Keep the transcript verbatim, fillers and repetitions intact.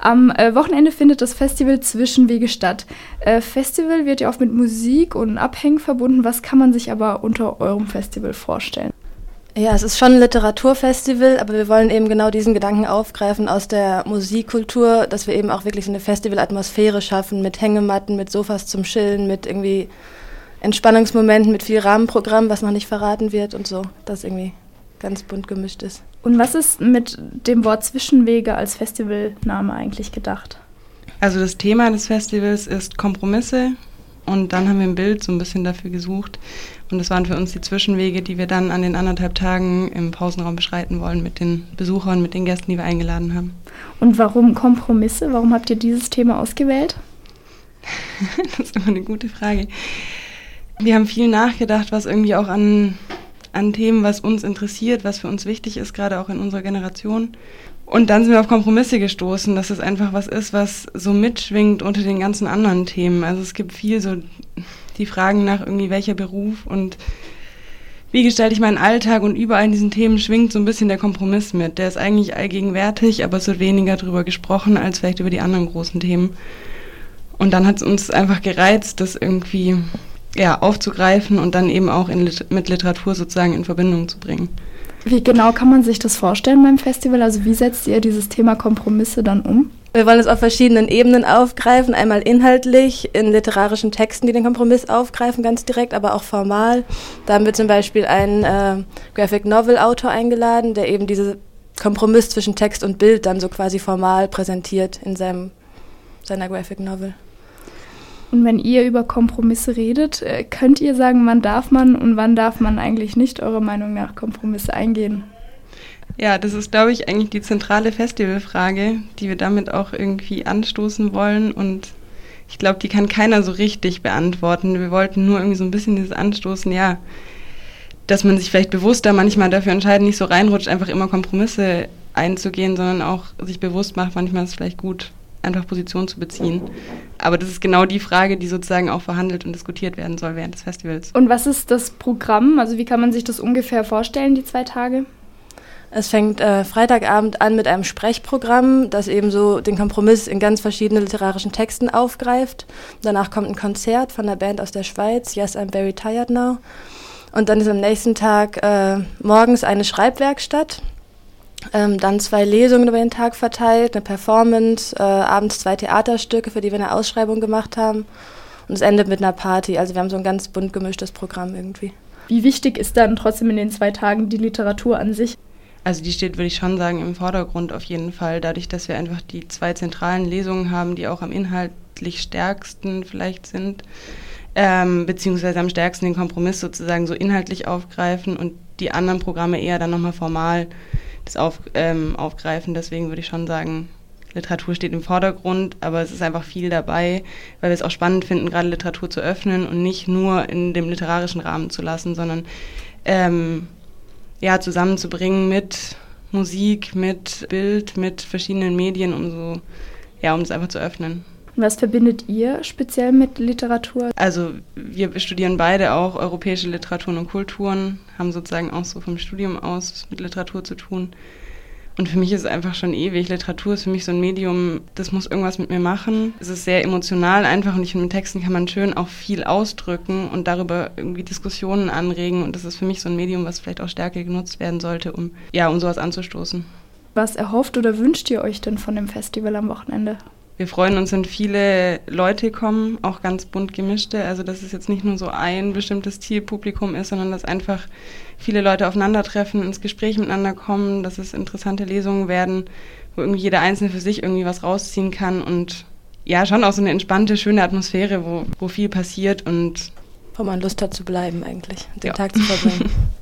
Am äh, Wochenende findet das Festival Zwischenwege statt. Äh, Festival wird ja oft mit Musik und Abhängen verbunden. Was kann man sich aber unter eurem Festival vorstellen? Ja, es ist schon ein Literaturfestival, aber wir wollen eben genau diesen Gedanken aufgreifen aus der Musikkultur, dass wir eben auch wirklich so eine Festivalatmosphäre schaffen mit Hängematten, mit Sofas zum Chillen, mit irgendwie Entspannungsmomenten, mit viel Rahmenprogramm, was noch nicht verraten wird und so, das irgendwie ganz bunt gemischt ist. Und was ist mit dem Wort Zwischenwege als Festivalname eigentlich gedacht? Also das Thema des Festivals ist Kompromisse und dann haben wir ein Bild so ein bisschen dafür gesucht und das waren für uns die Zwischenwege, die wir dann an den anderthalb Tagen im Pausenraum beschreiten wollen mit den Besuchern, mit den Gästen, die wir eingeladen haben. Und warum Kompromisse? Warum habt ihr dieses Thema ausgewählt? Das ist immer eine gute Frage. Wir haben viel nachgedacht, was irgendwie auch an, an Themen, was uns interessiert, was für uns wichtig ist, gerade auch in unserer Generation. Und dann sind wir auf Kompromisse gestoßen, dass es einfach was ist, was so mitschwingt unter den ganzen anderen Themen. Also es gibt viel so die Fragen nach irgendwie welcher Beruf und wie gestalte ich meinen Alltag und überall in diesen Themen schwingt so ein bisschen der Kompromiss mit. Der ist eigentlich allgegenwärtig, aber es wird weniger drüber gesprochen als vielleicht über die anderen großen Themen. Und dann hat es uns einfach gereizt, das irgendwie ja, aufzugreifen und dann eben auch in Lit- mit Literatur sozusagen in Verbindung zu bringen. Wie genau kann man sich das vorstellen beim Festival? Also wie setzt ihr dieses Thema Kompromisse dann um? Wir wollen es auf verschiedenen Ebenen aufgreifen, einmal inhaltlich in literarischen Texten, die den Kompromiss aufgreifen, ganz direkt, aber auch formal. Da haben wir zum Beispiel einen äh, Graphic Novel Autor eingeladen, der eben diesen Kompromiss zwischen Text und Bild dann so quasi formal präsentiert in seinem, seiner Graphic Novel. Und wenn ihr über Kompromisse redet, könnt ihr sagen, wann darf man und wann darf man eigentlich nicht eurer Meinung nach Kompromisse eingehen? Ja, das ist, glaube ich, eigentlich die zentrale Festivalfrage, die wir damit auch irgendwie anstoßen wollen. Und ich glaube, die kann keiner so richtig beantworten. Wir wollten nur irgendwie so ein bisschen dieses Anstoßen, ja, dass man sich vielleicht bewusster manchmal dafür entscheidet, nicht so reinrutscht, einfach immer Kompromisse einzugehen, sondern auch sich bewusst macht, manchmal ist es vielleicht gut, einfach Position zu beziehen. Aber das ist genau die Frage, die sozusagen auch verhandelt und diskutiert werden soll während des Festivals. Und was ist das Programm? Also wie kann man sich das ungefähr vorstellen, die zwei Tage? Es fängt äh, Freitagabend an mit einem Sprechprogramm, das eben so den Kompromiss in ganz verschiedenen literarischen Texten aufgreift. Danach kommt ein Konzert von einer Band aus der Schweiz, Yes, I'm Very Tired Now. Und dann ist am nächsten Tag äh, morgens eine Schreibwerkstatt. Ähm, dann zwei Lesungen über den Tag verteilt, eine Performance, äh, abends zwei Theaterstücke, für die wir eine Ausschreibung gemacht haben. Und es endet mit einer Party. Also wir haben so ein ganz bunt gemischtes Programm irgendwie. Wie wichtig ist dann trotzdem in den zwei Tagen die Literatur an sich? Also die steht, würde ich schon sagen, im Vordergrund auf jeden Fall. Dadurch, dass wir einfach die zwei zentralen Lesungen haben, die auch am inhaltlich stärksten vielleicht sind, ähm, beziehungsweise am stärksten den Kompromiss sozusagen so inhaltlich aufgreifen und die anderen Programme eher dann nochmal formal das auf, ähm, aufgreifen. Deswegen würde ich schon sagen, Literatur steht im Vordergrund, aber es ist einfach viel dabei, weil wir es auch spannend finden, gerade Literatur zu öffnen und nicht nur in dem literarischen Rahmen zu lassen, sondern ähm, ja, zusammenzubringen mit Musik, mit Bild, mit verschiedenen Medien, um so, ja, um es einfach zu öffnen. Und was verbindet ihr speziell mit Literatur? Also wir studieren beide auch europäische Literaturen und Kulturen, haben sozusagen auch so vom Studium aus mit Literatur zu tun. Und für mich ist es einfach schon ewig. Literatur ist für mich so ein Medium, das muss irgendwas mit mir machen. Es ist sehr emotional einfach und ich finde, mit Texten kann man schön auch viel ausdrücken und darüber irgendwie Diskussionen anregen. Und das ist für mich so ein Medium, was vielleicht auch stärker genutzt werden sollte, um, ja, um sowas anzustoßen. Was erhofft oder wünscht ihr euch denn von dem Festival am Wochenende? Wir freuen uns, wenn viele Leute kommen, auch ganz bunt gemischte. Also dass es jetzt nicht nur so ein bestimmtes Zielpublikum ist, sondern dass einfach viele Leute aufeinandertreffen, ins Gespräch miteinander kommen, dass es interessante Lesungen werden, wo irgendwie jeder Einzelne für sich irgendwie was rausziehen kann und ja, schon auch so eine entspannte, schöne Atmosphäre, wo, wo viel passiert und wo man Lust hat zu bleiben eigentlich, den ja. Tag zu verbringen.